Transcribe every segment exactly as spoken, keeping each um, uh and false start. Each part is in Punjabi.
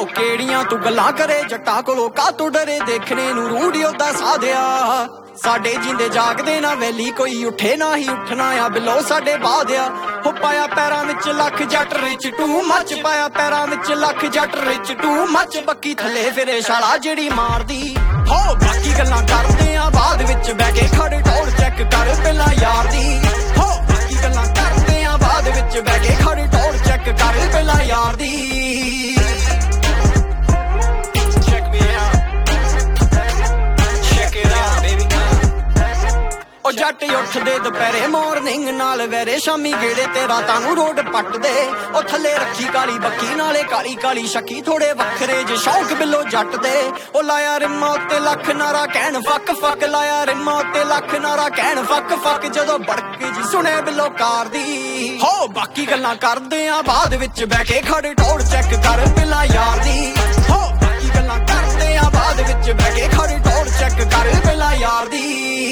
ਹੋ ਕਿਹੜੀਆਂ ਤੂੰ ਗੱਲਾਂ ਕਰੇ ਜੱਟਾਂ ਕੋਲੋਂ ਕਾਤੋਂ ਡਰੇ ਦੇਖਣੇ ਨੂੰ ਰੂੜੀ ਉਹਦਾ ਸਾਧਿਆ ਸਾਡੇ ਜਿੰਦੇ ਜਾਗਦੇ ਨਾ ਵੈਲੀ ਕੋਈ ਉੱਠੇ ਨਾ ਹੀ ਉੱਠਣਾ ਆ ਬਿਲੋ ਸਾਡੇ ਬਾਧਿਆ ਹੋ ਪਾਇਆ ਪੈਰਾਂ ਵਿੱਚ ਲੱਖ ਜੱਟ ਰਿਚ ਟੂ ਮੱਚ ਪਾਇਆ ਪੈਰਾਂ ਵਿੱਚ ਲੱਖ ਜੱਟ ਰਿਚ ਟੂ ਮੱਚ ਬੱਕੀ ਥੱਲੇ ਫਿਰੇ ਛਾਲਾ ਜਿਹੜੀ ਮਾਰਦੀ ਹੋ ਬਾਕੀ ਗੱਲਾਂ ਕਰਦੇ ਆ ਬਾਅਦ ਵਿੱਚ ਬਹਿ ਕੇ ਖੜੇ ਟੌਰ ਚੈੱਕ ਕਰ ਪਹਿਲਾਂ ਯਾਰ ਦੀ ਹੋ ਬਾਕੀ ਗੱਲਾਂ ਕਰਦੇ ਆ ਬਾਅਦ ਵਿੱਚ ਬਹਿ ਕੇ ਖੜੇ ਟੌਰ ਚੈੱਕ ਕਰ ਪਹਿਲਾਂ ਯਾਰ ਦੀ ਉਹ ਜੱਟ ਉੱਠਦੇ ਦੁਪਹਿਰੇ ਮਾਰਨਿੰਗ ਨਾਲ ਵੈਰੇ ਸ਼ਾਮੀ ਗੇੜੇ ਤੇ ਰਾਤਾਂ ਨੂੰ ਰੋਡ ਪੱਟਦੇ ਉਹ ਥੱਲੇ ਰੱਖੀ ਕਾਲੀ ਬੱਕੀ ਨਾਲੇ ਕਾਲੀ ਕਾਲੀ ਸ਼ੱਕੀ ਥੋੜੇ ਵੱਖਰੇ ਜੇ ਸ਼ੌਂਕ ਬਿੱਲੋ ਜੱਟ ਦੇ ਉਹ ਲਾਇਆ ਰਿੰਮਾਂ ਉੱਤੇ ਲੱਖ ਨਾਰਾ ਕਹਿਣ ਫੱਕ ਫੱਕ ਲਾਇਆ ਰਿੰਮਾਂ ਉੱਤੇ ਲੱਖ ਨਾਰਾ ਕਹਿਣ ਫੱਕ ਫੱਕ ਜਦੋਂ ਬੜਕੇ ਜੀ ਸੁਣੇ ਬਿੱਲੋ ਕਾਰ ਦੀ ਹੋ ਬਾਕੀ ਗੱਲਾਂ ਕਰਦੇ ਆ ਬਾਅਦ ਵਿੱਚ ਬਹਿ ਕੇ ਖੜੇ ਟੌਰ ਚੈੱਕ ਕਰ ਪਹਿਲਾਂ ਯਾਰ ਦੀ ਹੋ ਬਾਕੀ ਗੱਲਾਂ ਕਰਦੇ ਆ ਬਾਅਦ ਵਿੱਚ ਬਹਿ ਕੇ ਖੜੇ ਟੌਰ ਚੈੱਕ ਕਰ ਪਹਿਲਾਂ ਯਾਰ ਦੀ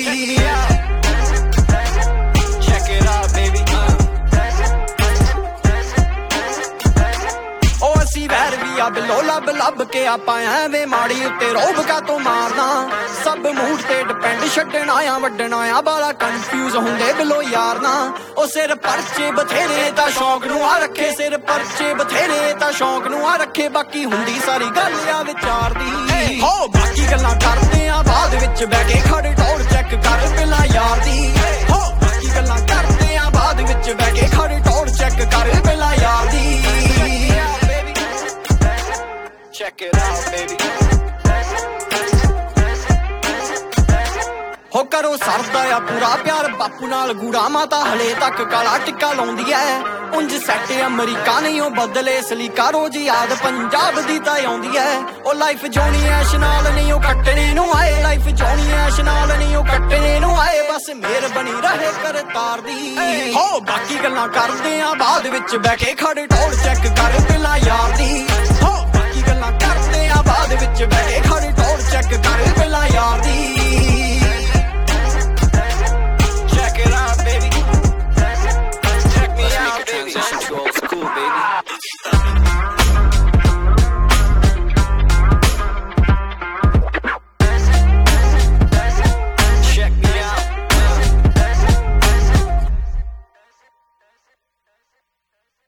ਵੈਰ ਵੀ ਆ ਬਿਲੋ ਲੱਭ ਲੱਭ ਕੇ ਆਪਾਂ ਐਵੇਂ ਮਾੜੀ ਉੱਤੇ ਰੋਬ ਕਾ ਤੋਂ ਮਾਰਦਾ ਸਭ ਮੂਡ ਤੇ ਡਿਪੈਂਡ ਛੱਡਣਾ ਆ ਵੱਡਣਾ ਆ ਬਾਲਾ ਕਨਫਿਊਜ਼ ਹੁੰਦੇ ਬਿਲੋ ਯਾਰ ਨਾ ਉਹ ਸਿਰ ਪਰਚੇ ਬਥੇਰੇ ਤਾਂ ਸ਼ੌਂਕ ਨੂੰ ਆ ਰੱਖੇ ਸਿਰ ਪਰਚੇ ਬਥੇਰੇ ਤਾਂ ਸ਼ੌਂਕ ਨੂੰ ਆ ਰੱਖੇ ਬਾਕੀ ਹੁੰਦੀ ਸਾਰੀ ਗੱਲ ਆ ਵਿਚਾਰ ਦੀ ਹੋ ਬਾਕੀ ਗੱਲਾਂ ਕਰਦੇ ਆ ਬਾਅਦ ਵਿੱਚ ਬਹਿ ਕੇ ਖੜੇ ਟੌਰ ਚੈੱਕ ਕਰ ਪਹਿਲਾਂ ਯਾਰ ਦੀ ਹੋ ਬਾਕੀ ਗੱਲਾਂ ਕਰਦੇ ਆ ਬਾਅਦ ਵਿੱਚ ਬਹਿ ਕੇ ਖੜੇ ਟੌਰ ਚੈੱਕ ਕਰ ਪਹਿਲਾਂ ਯਾਰ ਦੀ Check it out, baby. ਹੋ ਕਰੋ ਸਰਦਾ ਆ ਪੂਰਾ ਪਿਆਰ ਬਾਪੂ ਨਾਲ ਗੂੜਾ ਮਾਤਾ ਹਲੇ ਤੱਕ ਕਾਲਾ ਟਿੱਕਾ ਲਾਉਂਦੀ ਐ ਉਂਝ ਸੈੱਟ ਅਮਰੀਕਾ ਨਹੀਂ ਉਹ ਬਦਲੇ ਸਲੀਕਾ ਰੋਜ਼ ਯਾਦ ਪੰਜਾਬ ਦੀ ਤਾਂ ਆਉਂਦੀ ਐ ਉਹ ਲਾਈਫ ਜੋਣੀ ਐਸ਼ ਨਾਲ ਨਹੀਂ ਉਹ ਕੱਟਣੇ ਨੂੰ ਆਏ ਲਾਈਫ ਜੋਣੀ ਐਸ਼ ਨਾਲ ਨਹੀਂ ਉਹ ਕੱਟਣੇ ਨੂੰ ਆਏ ਬਸ ਮੇਰ ਬਣੀ ਰਹੇ ਕਰਤਾਰ ਦੀ ਹੋ ਬਾਕੀ ਗੱਲਾਂ ਕਰਦੇ ਆ ਬਾਅਦ ਵਿੱਚ ਬਹਿ ਕੇ ਖੜੇ ਟੌਰ ਚੈੱਕ ਕਰ ਪਹਿਲਾਂ ਯਾਰ ਦੀ ਹੋ ਬਾਕੀ ਗੱਲਾਂ ਕਰਦੇ ਆ ਬਾਅਦ ਵਿੱਚ ਬਹਿ ਕੇ ਖੜੇ